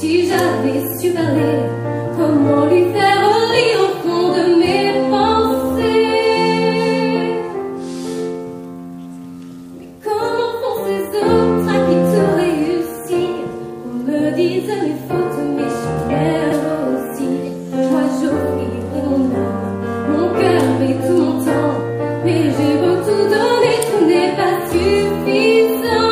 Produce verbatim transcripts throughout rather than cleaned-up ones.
Si j'avais su parler, comment lui faire lire au fond de mes pensées? Mais comment font ces autres à qui tout réussit? On me dise mes fautes, mais je m'aime aussi. Moi j'offrirai mon âme, mon cœur et tout mon temps, mais j'ai beau tout donner, tout n'est pas suffisant.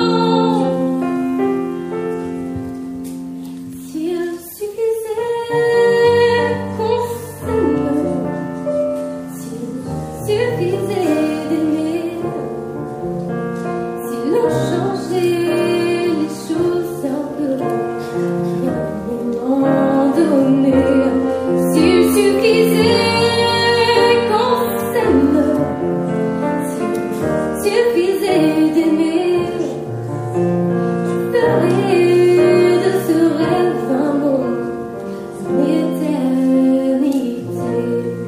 S'il suffisait qu'on s'aime, s'il suffisait d'aimer, si l'on changeait les choses un peu, rien m'en donner. S'il suffisait qu'on s'aime, s'il suffisait d'aimer, je ferais de ce rêve un monde, une éternité.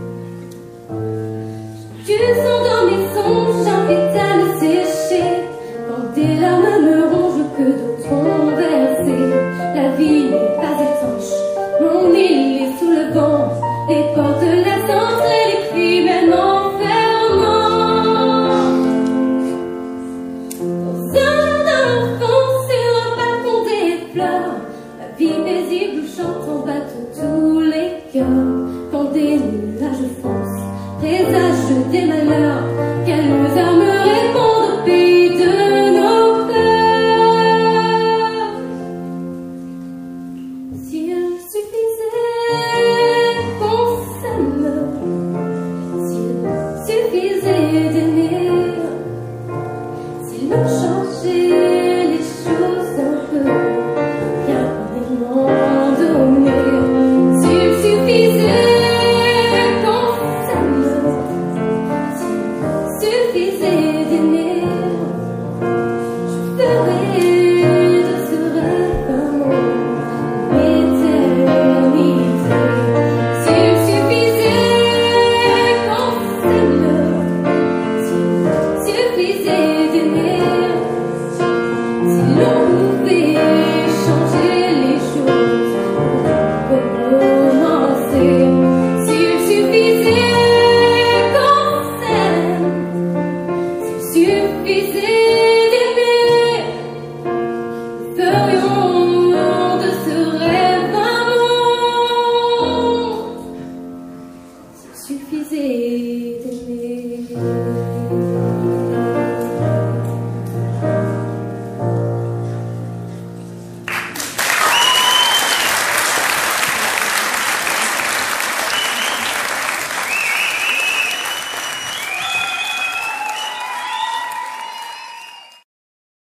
Tu sens dans mes songes, j'invite à me sécher. Quand des larmes me rongent, que d'autres ont versé. La vie n'est pas étanche, mon île est sous le vent. Les portes, la cendre et les cris même enfermant. Dans un jardin d'enfants, sur un balcon des fleurs, la vie paisible chante en battant tous les cœurs. Quand des nuages foncent, présagent des malheurs, calmes âmes répondent au pays de nos peurs. S'il suffisait qu'on s'aime, s'il suffisait d'aimer, si l'on changeait les choses un peu, rien m'en donner. S'il suffisait qu'on s'aime, s'il suffisait d'aimer, je ferais de ce rêve un monde, une éternité. S'il suffisait qu'on s'aime, s'il suffisait d'aimer, si l'on pouvait changer les choses pour recommencer. S'il suffisait qu'on s'aime, s'il suffisait